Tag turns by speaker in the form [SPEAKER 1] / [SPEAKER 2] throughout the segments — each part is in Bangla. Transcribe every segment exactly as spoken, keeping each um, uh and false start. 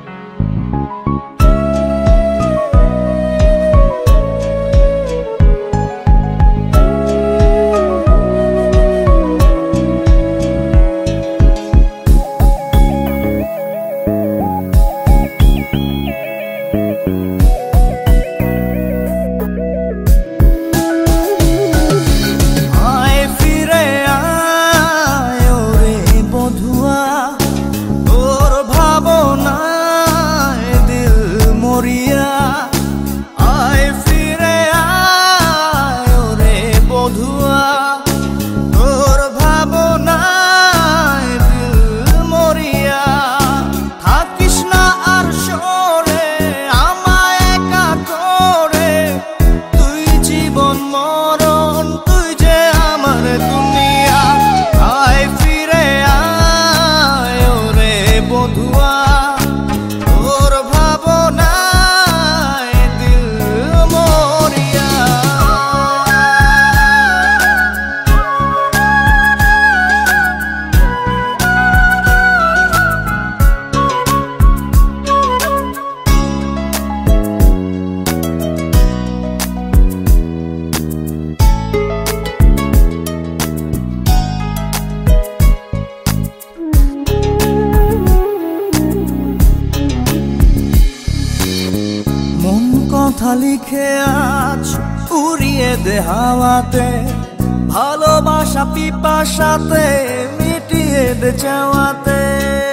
[SPEAKER 1] কথা লিখে আজ উড়িয়ে দে হাওয়াতে, ভালোবাসা পিপাসাতে মিটিয়ে দে চাওয়াতে।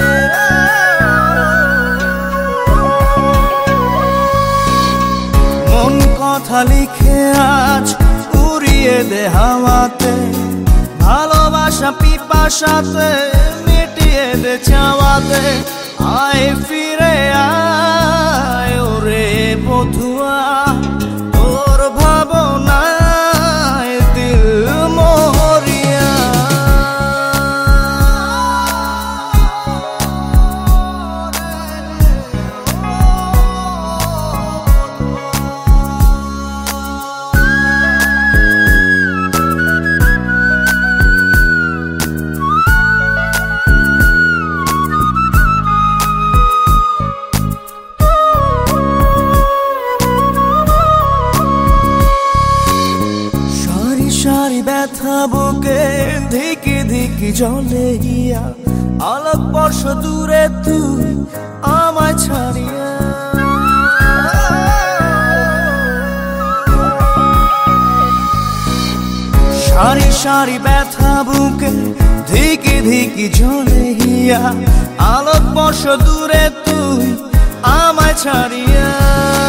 [SPEAKER 1] মন কথা লিখে আজ উড়িয়ে দে হাওয়াতে, ভালোবাসা পিপাসাতে মিটিয়ে দে চাওয়াতে। আয় ফিরে আয় ওরে বধুয়া, তোর ভাবনায় দিল মরিয়া। সারি ব্যথা বুকে ধিকি ধিকি জলে গিয়া, আলোক বর্ষ দূরে তুই আমায় ছাড়িয়া। সারি সারি ব্যথা বুকে ধিকি ধিকি জলে গিয়া, আলোক বর্ষ দূরে তুই আমায় ছাড়িয়া।